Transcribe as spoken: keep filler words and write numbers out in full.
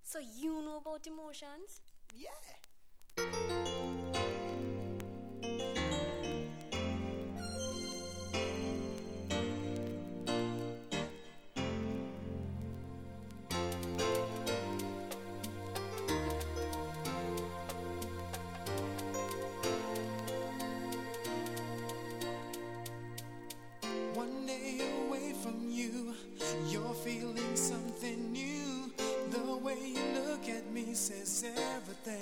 So you know about emotions? Yeah. One day away from you, you're feeling something new. The way you look at me says everything.